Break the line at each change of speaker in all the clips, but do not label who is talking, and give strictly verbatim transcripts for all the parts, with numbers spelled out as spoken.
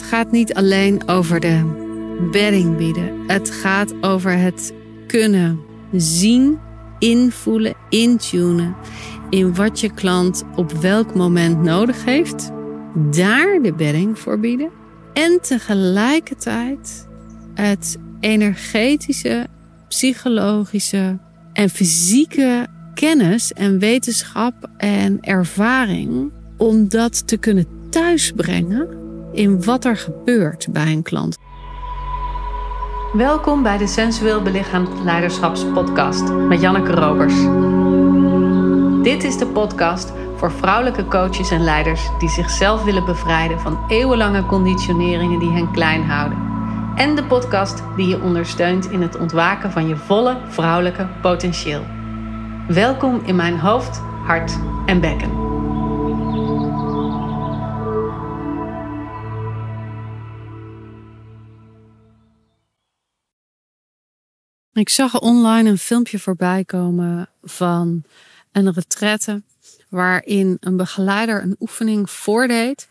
gaat niet alleen over de bedding bieden. Het gaat over het kunnen zien, invoelen, intunen in wat je klant op welk moment nodig heeft. Daar de bedding voor bieden. En tegelijkertijd het energetische, psychologische en fysieke kennis en wetenschap en ervaring om dat te kunnen thuisbrengen in wat er gebeurt bij een klant. Welkom bij de Sensueel Belichaamd Leiderschapspodcast met Janneke Robers. Dit is de podcast voor vrouwelijke coaches en leiders die zichzelf willen bevrijden van eeuwenlange conditioneringen die hen klein houden. En de podcast die je ondersteunt in het ontwaken van je volle vrouwelijke potentieel. Welkom in mijn hoofd, hart en bekken. Ik zag online een filmpje voorbij komen van een retraite waarin een begeleider een oefening voordeed.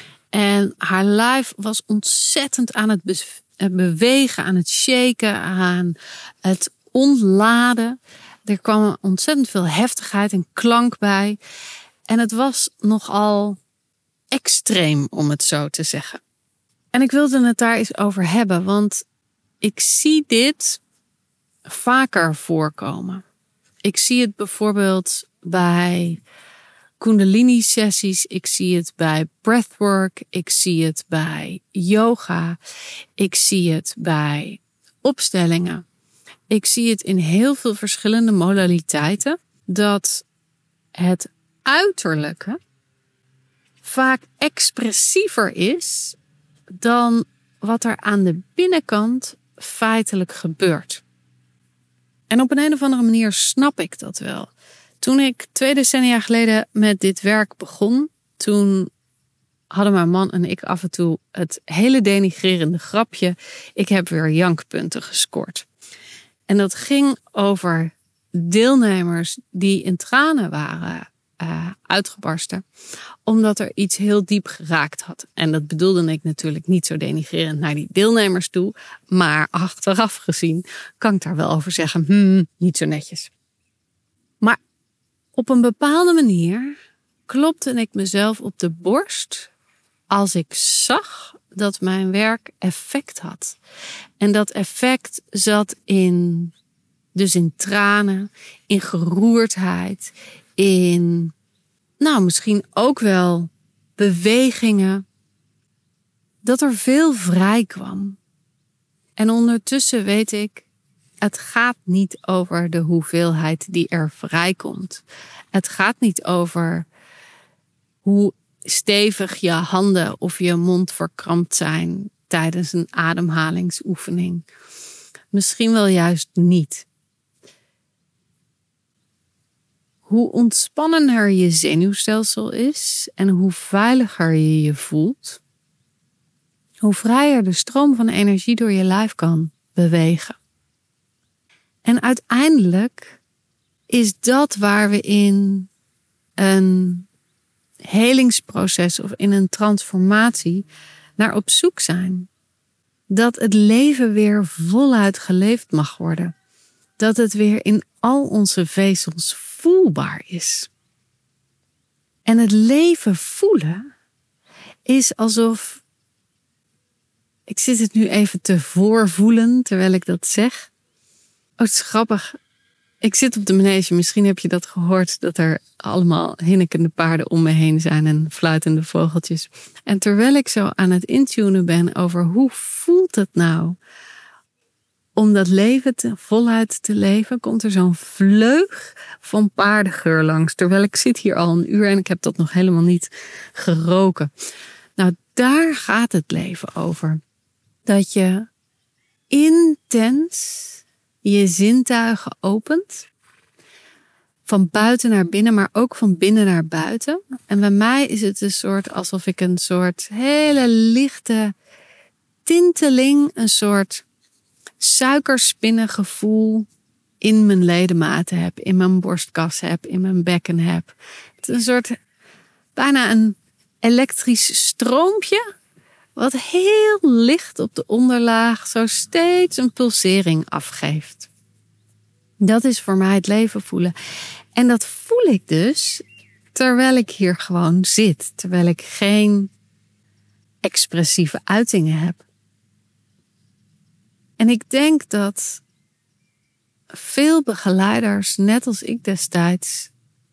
En haar lijf was ontzettend aan het be- bewegen, aan het shaken, aan het ontladen. Er kwam ontzettend veel heftigheid en klank bij. En het was nogal extreem, om het zo te zeggen. En ik wilde het daar eens over hebben, want ik zie dit vaker voorkomen. Ik zie het bijvoorbeeld bij Kundalini-sessies. Ik zie het bij breathwork. Ik zie het bij yoga. Ik zie het bij opstellingen. Ik zie het in heel veel verschillende modaliteiten. Dat het uiterlijke vaak expressiever is dan wat er aan de binnenkant feitelijk gebeurt. En op een, een of andere manier snap ik dat wel. Toen ik twee decennia geleden met dit werk begon, toen hadden mijn man en ik af en toe het hele denigrerende grapje: ik heb weer jankpunten gescoord. En dat ging over deelnemers die in tranen waren uh, uitgebarsten, omdat er iets heel diep geraakt had. En dat bedoelde ik natuurlijk niet zo denigrerend naar die deelnemers toe, maar achteraf gezien kan ik daar wel over zeggen, hmm, niet zo netjes. Maar op een bepaalde manier klopte ik mezelf op de borst als ik zag dat mijn werk effect had. En dat effect zat in, dus in tranen, in geroerdheid, in, nou misschien ook wel bewegingen. Dat er veel vrij kwam. En ondertussen weet ik, het gaat niet over de hoeveelheid die er vrijkomt. Het gaat niet over hoe stevig je handen of je mond verkrampt zijn tijdens een ademhalingsoefening. Misschien wel juist niet. Hoe ontspannender je zenuwstelsel is en hoe veiliger je je voelt, hoe vrijer de stroom van energie door je lijf kan bewegen. En uiteindelijk is dat waar we in een helingsproces of in een transformatie naar op zoek zijn. Dat het leven weer voluit geleefd mag worden. Dat het weer in al onze vezels voelbaar is. En het leven voelen is alsof, ik zit het nu even te voorvoelen terwijl ik dat zeg. Oh, het is grappig. Ik zit op de manege. Misschien heb je dat gehoord, dat er allemaal hinnikende paarden om me heen zijn en fluitende vogeltjes. En terwijl ik zo aan het intunen ben over hoe voelt het nou om dat leven te, voluit te leven, komt er zo'n vleug van paardengeur langs. Terwijl ik zit hier al een uur en ik heb dat nog helemaal niet geroken. Nou, daar gaat het leven over. Dat je intens je zintuigen opent. Van buiten naar binnen, maar ook van binnen naar buiten. En bij mij is het een soort alsof ik een soort hele lichte tinteling, een soort suikerspinnengevoel in mijn ledematen heb, in mijn borstkas heb, in mijn bekken heb. Het is een soort bijna een elektrisch stroompje wat heel licht op de onderlaag zo steeds een pulsering afgeeft. Dat is voor mij het leven voelen. En dat voel ik dus terwijl ik hier gewoon zit. Terwijl ik geen expressieve uitingen heb. En ik denk dat veel begeleiders, net als ik destijds,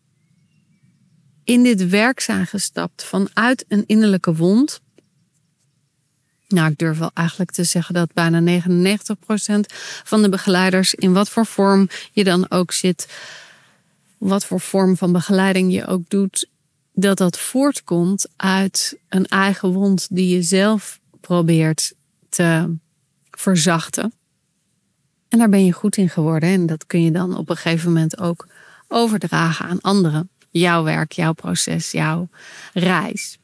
in dit werk zijn gestapt vanuit een innerlijke wond. Nou, ik durf wel eigenlijk te zeggen dat bijna negenennegentig procent van de begeleiders, in wat voor vorm je dan ook zit, wat voor vorm van begeleiding je ook doet, dat dat voortkomt uit een eigen wond die je zelf probeert te verzachten. En daar ben je goed in geworden en dat kun je dan op een gegeven moment ook overdragen aan anderen. Jouw werk, jouw proces, jouw reis.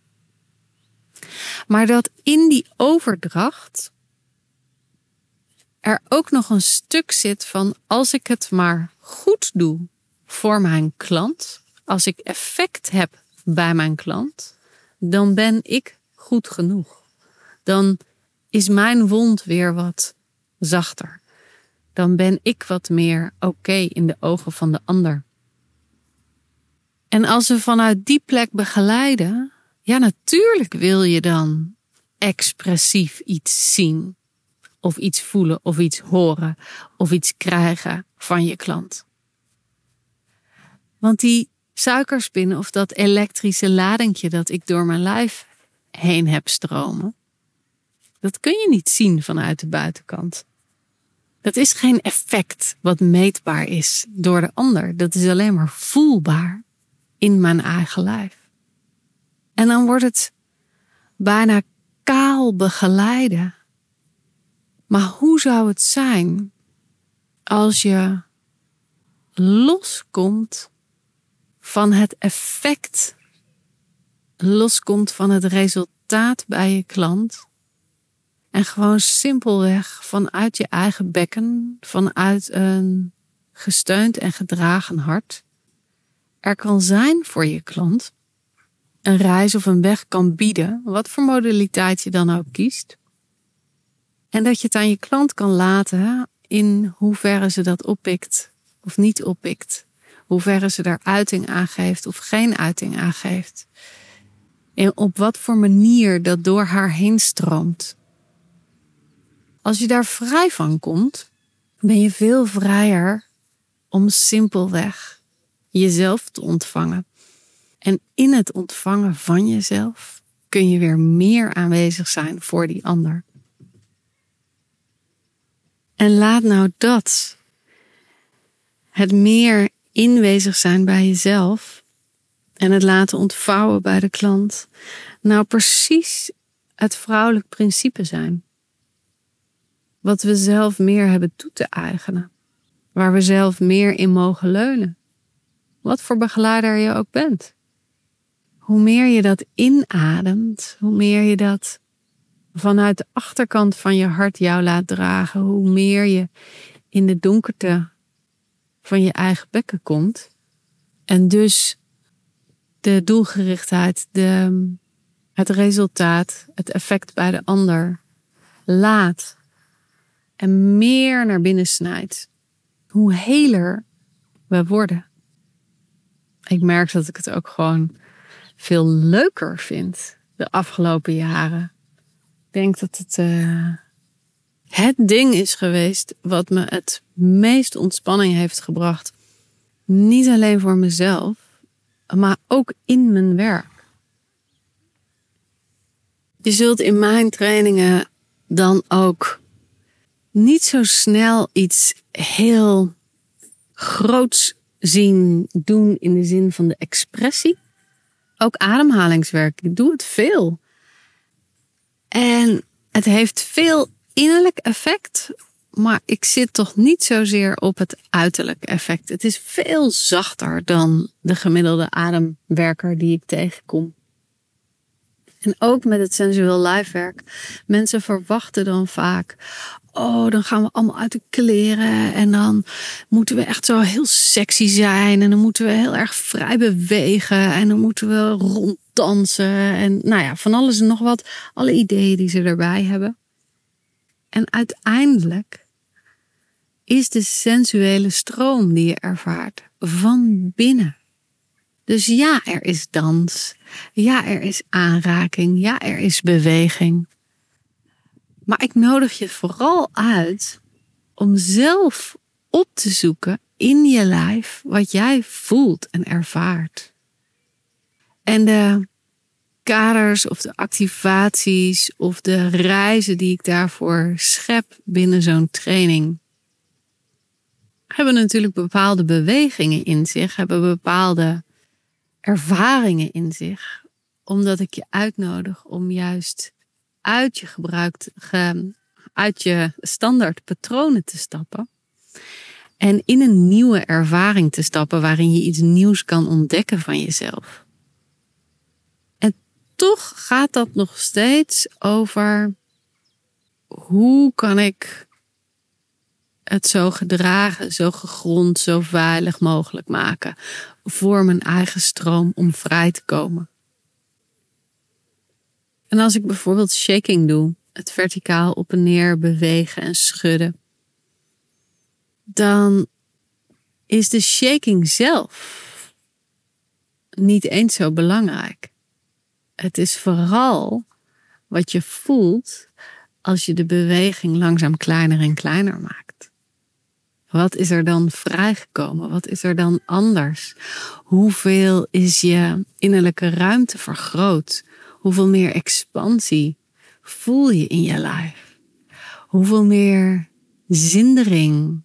Maar dat in die overdracht er ook nog een stuk zit van als ik het maar goed doe voor mijn klant, als ik effect heb bij mijn klant, dan ben ik goed genoeg. Dan is mijn wond weer wat zachter. Dan ben ik wat meer oké in de ogen van de ander. En als we vanuit die plek begeleiden, ja, natuurlijk wil je dan expressief iets zien. Of iets voelen, of iets horen, of iets krijgen van je klant. Want die suikerspin of dat elektrische ladingje dat ik door mijn lijf heen heb stromen, dat kun je niet zien vanuit de buitenkant. Dat is geen effect wat meetbaar is door de ander. Dat is alleen maar voelbaar in mijn eigen lijf. En dan wordt het bijna kaal begeleiden. Maar hoe zou het zijn als je loskomt van het effect, loskomt van het resultaat bij je klant en gewoon simpelweg vanuit je eigen bekken, vanuit een gesteund en gedragen hart, er kan zijn voor je klant, een reis of een weg kan bieden, wat voor modaliteit je dan ook kiest. En dat je het aan je klant kan laten in hoeverre ze dat oppikt of niet oppikt. Hoeverre ze daar uiting aan geeft of geen uiting aan geeft. En op wat voor manier dat door haar heen stroomt. Als je daar vrij van komt, ben je veel vrijer om simpelweg jezelf te ontvangen. En in het ontvangen van jezelf kun je weer meer aanwezig zijn voor die ander. En laat nou dat, het meer inwezig zijn bij jezelf en het laten ontvouwen bij de klant, nou precies het vrouwelijk principe zijn. Wat we zelf meer hebben toe te eigenen. Waar we zelf meer in mogen leunen. Wat voor begeleider je ook bent. Hoe meer je dat inademt, hoe meer je dat vanuit de achterkant van je hart jou laat dragen, hoe meer je in de donkerte van je eigen bekken komt. En dus de doelgerichtheid, de, het resultaat, het effect bij de ander laat en meer naar binnen snijdt. Hoe heler we worden. Ik merk dat ik het ook gewoon veel leuker vind de afgelopen jaren. Ik denk dat het uh, het ding is geweest wat me het meest ontspanning heeft gebracht. Niet alleen voor mezelf, maar ook in mijn werk. Je zult in mijn trainingen dan ook niet zo snel iets heel groots zien doen in de zin van de expressie. Ook ademhalingswerk, ik doe het veel. En het heeft veel innerlijk effect, maar ik zit toch niet zozeer op het uiterlijk effect. Het is veel zachter dan de gemiddelde ademwerker die ik tegenkom. En ook met het sensueel lijfwerk. Mensen verwachten dan vaak, oh, dan gaan we allemaal uit de kleren en dan moeten we echt zo heel sexy zijn en dan moeten we heel erg vrij bewegen en dan moeten we rond dansen en nou ja, van alles en nog wat. Alle ideeën die ze erbij hebben. En uiteindelijk is de sensuele stroom die je ervaart van binnen. Dus ja, er is dans. Ja, er is aanraking. Ja, er is beweging. Maar ik nodig je vooral uit om zelf op te zoeken in je lijf wat jij voelt en ervaart. En de kaders of de activaties of de reizen die ik daarvoor schep binnen zo'n training hebben natuurlijk bepaalde bewegingen in zich, hebben bepaalde ervaringen in zich, omdat ik je uitnodig om juist uit je gebruikt, ge, uit je standaard patronen te stappen en in een nieuwe ervaring te stappen waarin je iets nieuws kan ontdekken van jezelf. En toch gaat dat nog steeds over hoe kan ik het zo gedragen, zo gegrond, zo veilig mogelijk maken voor mijn eigen stroom om vrij te komen. En als ik bijvoorbeeld shaking doe, het verticaal op en neer bewegen en schudden, dan is de shaking zelf niet eens zo belangrijk. Het is vooral wat je voelt als je de beweging langzaam kleiner en kleiner maakt. Wat is er dan vrijgekomen? Wat is er dan anders? Hoeveel is je innerlijke ruimte vergroot? Hoeveel meer expansie voel je in je lijf? Hoeveel meer zindering,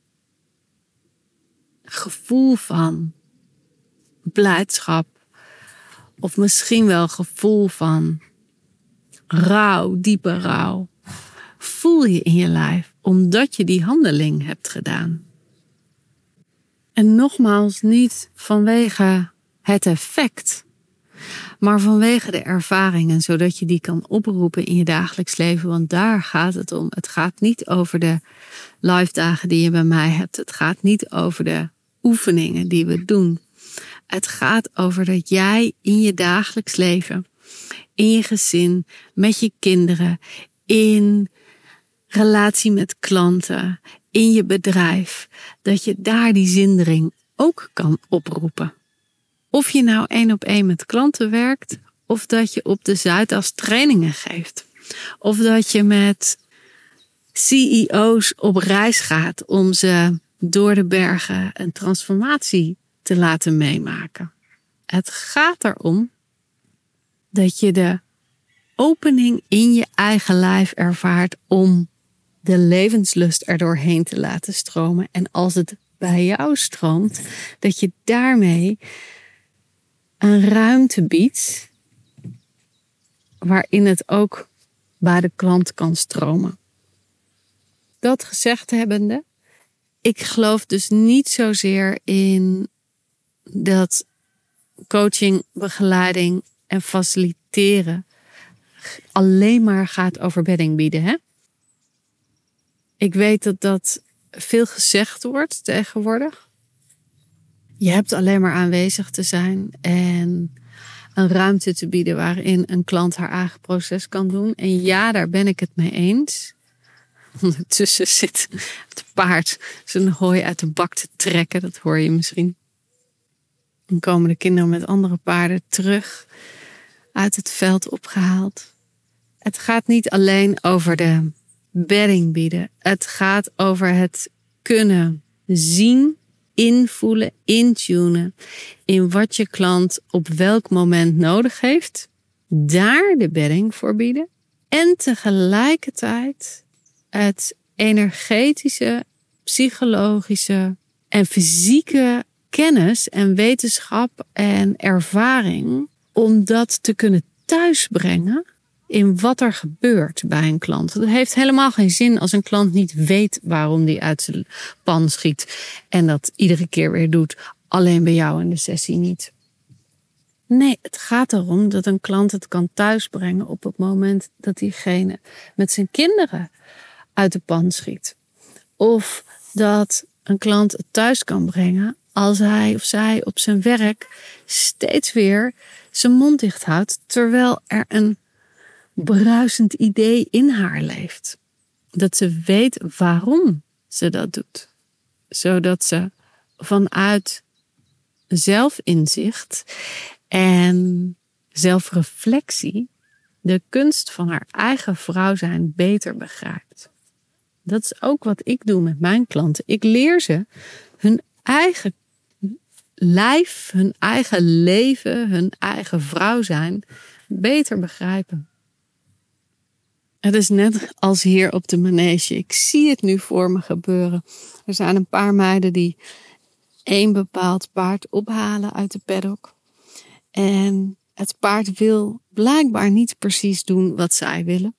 gevoel van blijdschap of misschien wel gevoel van rouw, diepe rouw, voel je in je lijf omdat je die handeling hebt gedaan. En nogmaals, niet vanwege het effect, maar vanwege de ervaringen, zodat je die kan oproepen in je dagelijks leven. Want daar gaat het om. Het gaat niet over de live dagen die je bij mij hebt. Het gaat niet over de oefeningen die we doen. Het gaat over dat jij in je dagelijks leven, in je gezin, met je kinderen, in relatie met klanten, in je bedrijf, dat je daar die zindering ook kan oproepen. Of je nou één op één met klanten werkt, of dat je op de Zuidas trainingen geeft. Of dat je met C E O's op reis gaat om ze door de bergen een transformatie te laten meemaken. Het gaat erom dat je de opening in je eigen lijf ervaart om de levenslust er doorheen te laten stromen. En als het bij jou stroomt, dat je daarmee een ruimte biedt waarin het ook bij de klant kan stromen. Dat gezegd hebbende, ik geloof dus niet zozeer in dat coaching, begeleiding en faciliteren alleen maar gaat over bedding bieden. Hè? Ik weet dat dat veel gezegd wordt tegenwoordig. Je hebt alleen maar aanwezig te zijn en een ruimte te bieden waarin een klant haar eigen proces kan doen. En ja, daar ben ik het mee eens. Ondertussen zit het paard zijn hooi uit de bak te trekken. Dat hoor je misschien. Dan komen de kinderen met andere paarden terug uit het veld opgehaald. Het gaat niet alleen over de bedding bieden. Het gaat over het kunnen zien, invoelen, intunen in wat je klant op welk moment nodig heeft. Daar de bedding voor bieden. En tegelijkertijd het energetische, psychologische en fysieke kennis en wetenschap en ervaring om dat te kunnen thuisbrengen in wat er gebeurt bij een klant. Het heeft helemaal geen zin als een klant niet weet waarom die uit zijn pan schiet en dat iedere keer weer doet, alleen bij jou in de sessie niet. Nee, het gaat erom dat een klant het kan thuisbrengen op het moment dat diegene met zijn kinderen uit de pan schiet. Of dat een klant het thuis kan brengen als hij of zij op zijn werk steeds weer zijn mond dicht houdt, terwijl er een bruisend idee in haar leeft. Dat ze weet waarom ze dat doet. Zodat ze vanuit zelfinzicht en zelfreflectie de kunst van haar eigen vrouw zijn beter begrijpt. Dat is ook wat ik doe met mijn klanten. Ik leer ze hun eigen lijf, hun eigen leven, hun eigen vrouw zijn beter begrijpen. Het is net als hier op de manege. Ik zie het nu voor me gebeuren. Er zijn een paar meiden die één bepaald paard ophalen uit de paddock. En het paard wil blijkbaar niet precies doen wat zij willen.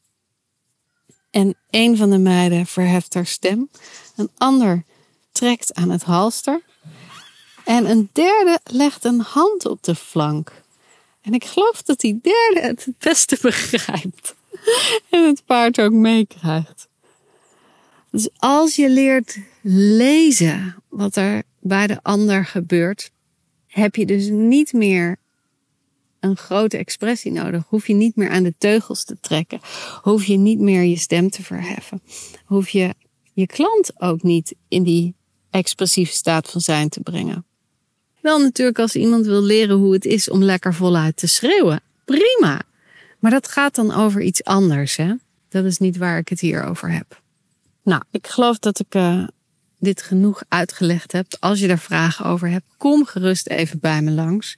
En een van de meiden verheft haar stem. Een ander trekt aan het halster. En een derde legt een hand op de flank. En ik geloof dat die derde het het beste begrijpt. En het paard ook meekrijgt. Dus als je leert lezen wat er bij de ander gebeurt, heb je dus niet meer een grote expressie nodig. Hoef je niet meer aan de teugels te trekken. Hoef je niet meer je stem te verheffen. Hoef je je klant ook niet in die expressieve staat van zijn te brengen. Wel natuurlijk als iemand wil leren hoe het is om lekker voluit te schreeuwen. Prima. Maar dat gaat dan over iets anders, hè? Dat is niet waar ik het hier over heb. Nou, ik geloof dat ik uh, dit genoeg uitgelegd heb. Als je daar vragen over hebt, kom gerust even bij me langs.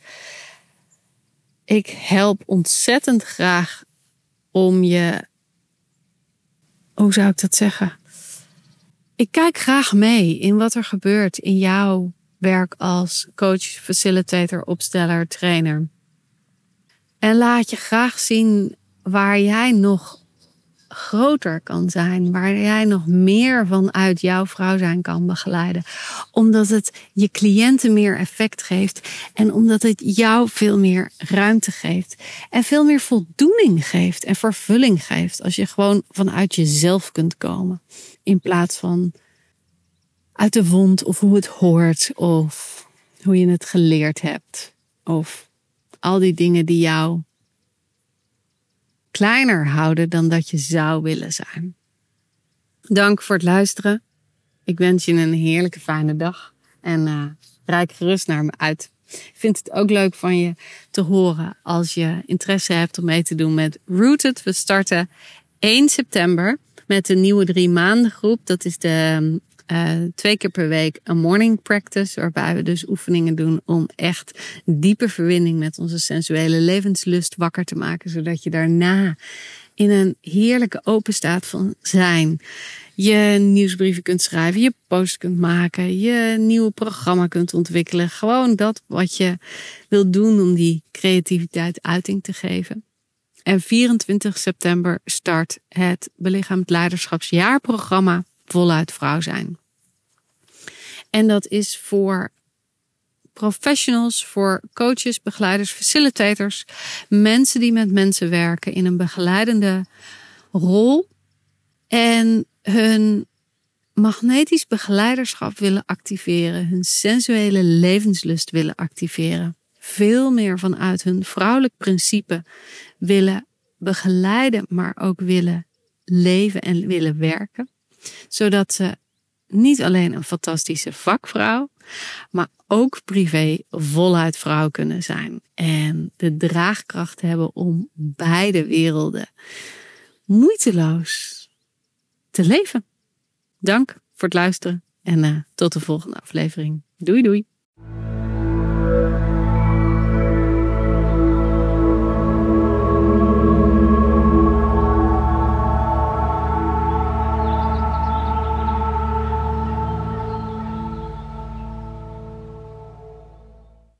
Ik help ontzettend graag om je... Hoe zou ik dat zeggen? Ik kijk graag mee in wat er gebeurt in jouw werk als coach, facilitator, opsteller, trainer. En laat je graag zien waar jij nog groter kan zijn. Waar jij nog meer vanuit jouw vrouw zijn kan begeleiden. Omdat het je cliënten meer effect geeft. En omdat het jou veel meer ruimte geeft. En veel meer voldoening geeft. En vervulling geeft. Als je gewoon vanuit jezelf kunt komen. In plaats van uit de wond of hoe het hoort. Of hoe je het geleerd hebt. Of al die dingen die jou kleiner houden dan dat je zou willen zijn. Dank voor het luisteren. Ik wens je een heerlijke fijne dag. En uh, reik gerust naar me uit. Ik vind het ook leuk van je te horen als je interesse hebt om mee te doen met Rooted. We starten één september met de nieuwe drie maanden groep. Dat is de uh, twee keer per week een morning practice. Waarbij we dus oefeningen doen om echt diepe verbinding met onze sensuele levenslust wakker te maken. Zodat je daarna in een heerlijke open staat van zijn je nieuwsbrieven kunt schrijven, je posts kunt maken, je nieuwe programma kunt ontwikkelen. Gewoon dat wat je wilt doen om die creativiteit uiting te geven. En vierentwintig september start het Belichaamd Leiderschapsjaarprogramma Voluit Vrouw Zijn. En dat is voor professionals, voor coaches, begeleiders, facilitators, mensen die met mensen werken in een begeleidende rol en hun magnetisch begeleiderschap willen activeren, hun sensuele levenslust willen activeren, veel meer vanuit hun vrouwelijk principe willen begeleiden, maar ook willen leven en willen werken, zodat ze niet alleen een fantastische vakvrouw, maar ook privé voluit vrouw kunnen zijn. En de draagkracht hebben om beide werelden moeiteloos te leven. Dank voor het luisteren en uh, tot de volgende aflevering. Doei doei.